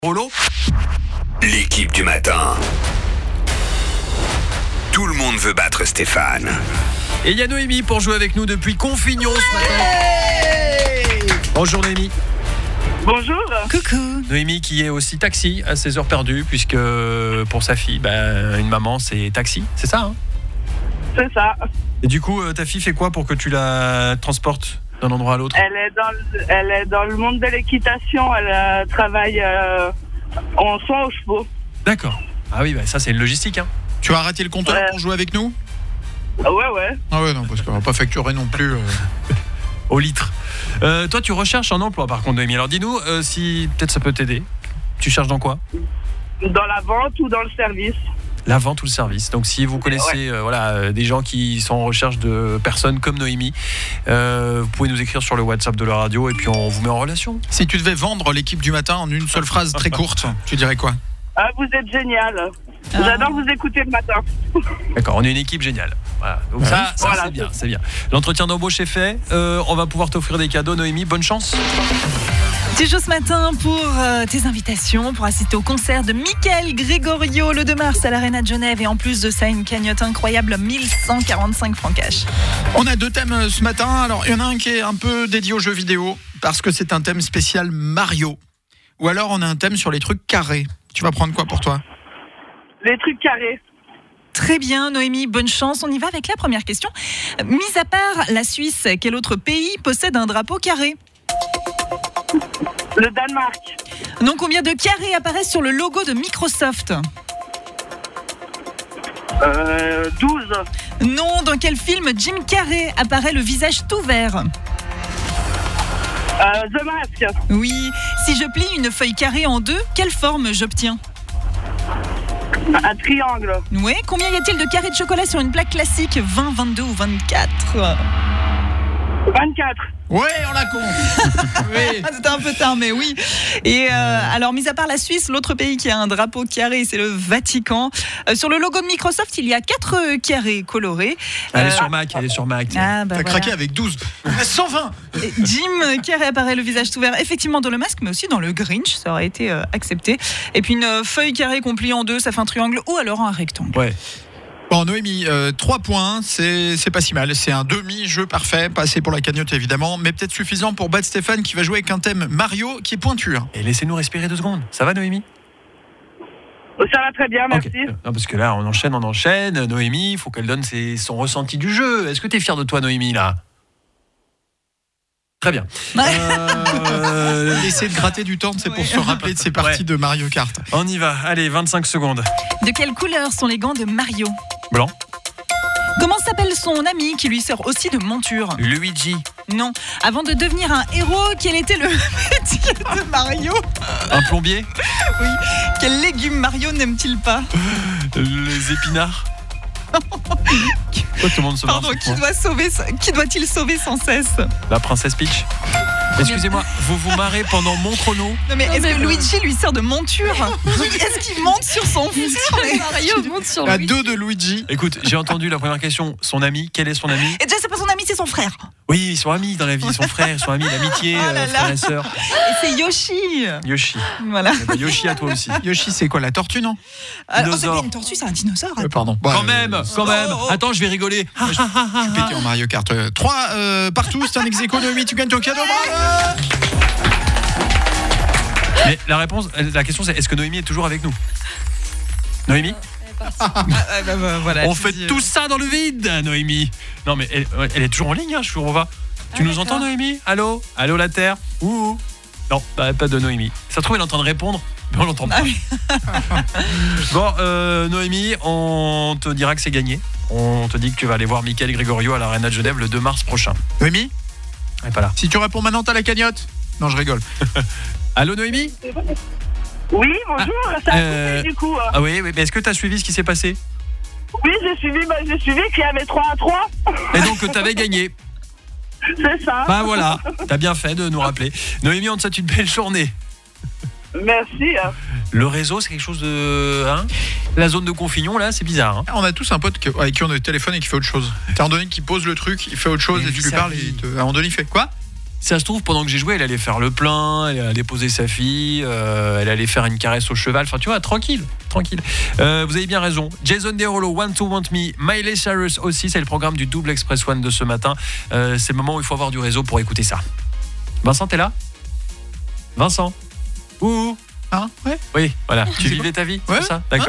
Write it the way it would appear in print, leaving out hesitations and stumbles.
Rollo. L'équipe du matin. Tout le monde veut battre Stéphane. Et il y a Noémie pour jouer avec nous depuis Confignon ce matin. Bonjour Noémie. Bonjour. Coucou. Noémie qui est aussi taxi à ses heures perdues, puisque pour sa fille, une maman c'est taxi, c'est ça hein? C'est ça. Et du coup, ta fille fait quoi pour que tu la transportes d'un endroit à l'autre? Elle est dans le monde de l'équitation. Elle travaille en soins aux chevaux. D'accord. Ah oui, ça c'est une logistique hein. Tu as arrêté le compteur Ouais. pour jouer avec nous? Ouais. Ah ouais, non, parce qu'on va pas facturer non plus. Au litre. Toi tu recherches un emploi par contre Noémie. Alors dis-nous si peut-être ça peut t'aider. Tu cherches dans quoi? Dans la vente ou dans le service. La vente ou le service. Donc si vous connaissez des gens qui sont en recherche de personnes comme Noémie, vous pouvez nous écrire sur le WhatsApp de la radio et puis on vous met en relation. Si tu devais vendre l'équipe du matin en une seule phrase très courte, tu dirais quoi? Ah, vous êtes génial. J'adore vous écouter le matin. D'accord, on est une équipe géniale. Voilà. Donc ça Voilà, c'est bien. L'entretien d'embauche est fait. On va pouvoir t'offrir des cadeaux Noémie. Bonne chance. Tu joues ce matin pour tes invitations, pour assister au concert de Michael Gregorio le 2 mars à l'Arena de Genève. Et en plus de ça, une cagnotte incroyable, 1145 francs cash. On a deux thèmes ce matin. Alors, il y en a un qui est un peu dédié aux jeux vidéo, parce que c'est un thème spécial Mario. Ou alors, on a un thème sur les trucs carrés. Tu vas prendre quoi pour toi? Les trucs carrés. Très bien, Noémie, bonne chance. On y va avec la première question. Mis à part la Suisse, quel autre pays possède un drapeau carré? Le Danemark. Non, combien de carrés apparaissent sur le logo de Microsoft? 12. Non, dans quel film Jim Carrey apparaît le visage tout vert? The Mask. Oui, si je plie une feuille carrée en deux, quelle forme j'obtiens? Un triangle. Ouais, combien y a-t-il de carrés de chocolat sur une plaque classique? 20, 22 ou 24? 24. Ouais, on la compte. Oui. Ah, c'était un peu tard, mais oui. Et alors, mis à part la Suisse, l'autre pays qui a un drapeau carré, c'est le Vatican. Sur le logo de Microsoft, il y a 4 carrés colorés. Elle est sur Mac. Ah, T'as craqué avec 12. 120. Et Jim Carrey apparaît le visage tout vert, effectivement dans le masque, mais aussi dans le Grinch, ça aurait été accepté. Et puis une feuille carrée qu'on plie en deux, ça fait un triangle ou alors un rectangle. Ouais. Bon, Noémie, 3 points, c'est pas si mal. C'est un demi-jeu parfait, pas assez pour la cagnotte évidemment, mais peut-être suffisant pour battre Stéphane qui va jouer avec un thème Mario qui est pointu. Et laissez-nous respirer 2 secondes. Ça va Noémie? Ça va très bien, merci. Ok. Non, parce que là on enchaîne. Noémie, il faut qu'elle donne son ressenti du jeu. Est-ce que t'es fière de toi Noémie là? Très bien. Essayer de gratter du temps, c'est pour se rappeler de ces parties de Mario Kart. On y va. Allez, 25 secondes. De quelle couleur sont les gants de Mario? Blanc. Comment s'appelle son ami qui lui sert aussi de monture? Luigi. Non. Avant de devenir un héros, quel était le métier de Mario? Un plombier. Oui. Quel légume Mario n'aime-t-il pas? Les épinards. Pourquoi tout le monde se marre Pardon, sur moi qui doit-il sauver sans cesse? La princesse Peach. Excusez-moi, vous vous marrez pendant mon chrono? Non mais est-ce que Luigi lui sert de monture? Est-ce qu'il monte sur son fils? Mario monte sur La lui. 2 de Luigi. Écoute, j'ai entendu la première question. Son ami, quel est son ami? Et déjà c'est pas son ami, c'est son frère. Oui, ils sont amis dans la vie, son frère, ils sont amis, l'amitié, Oh là là. frère et sœur. Et c'est Yoshi. Yoshi. Voilà. Eh ben, Yoshi à toi aussi. Yoshi, c'est quoi, la tortue, non? Alors, Dinosaure. c'est pas une tortue, c'est un dinosaure. Pardon. Quand même. Attends, je vais rigoler. Je suis pété en Mario Kart. 3 partout, c'est un ex-aequo. Noémie, tu gagnes ton cadeau. Bravo. Mais la question c'est est-ce que Noémie est toujours avec nous? Noémie? Voilà, On fait tout ça dans le vide, Noémie. Non mais elle est toujours en ligne, hein, je suis où on va. Tu nous entends Noémie? Allô la Terre? Ouh. Non, pas de Noémie. Ça se trouve elle est en train de répondre, mais on l'entend pas. Bon, Noémie, on te dira que c'est gagné. On te dit que tu vas aller voir Michael Gregorio à l'Arena de Genève le 2 mars prochain. Noémie, Elle est pas là. si tu réponds maintenant, t'as la cagnotte. Non, je rigole. Allô Noémie? Oui, bonjour. Ça a coupé du coup. Ah oui, mais est-ce que tu as suivi ce qui s'est passé? Oui, j'ai suivi qu'il y avait 3-3. Et donc que tu avais gagné. C'est ça. Bah voilà, t'as bien fait de nous rappeler. Noémie, on te souhaite une belle journée. Merci. Le réseau, c'est quelque chose de... La zone de Confignon, là, c'est bizarre. Hein. On a tous un pote avec qui on a le téléphone et qui fait autre chose. T'as un donné qui pose le truc, il fait autre chose et tu lui parles et à un donné il fait quoi? Si ça se trouve, pendant que j'ai joué, elle allait faire le plein, elle allait poser sa fille, elle allait faire une caresse au cheval. Enfin, tu vois, tranquille. Vous avez bien raison. Jason Derulo, Want to Want Me, Miley Cyrus aussi, c'est le programme du Double Express One de ce matin. C'est le moment où il faut avoir du réseau pour écouter ça. Vincent, t'es là ? Vincent ? Ouh. Hein, ouais. Oui, voilà. Tu vivais ta vie, Ouais. c'est ça ? D'accord.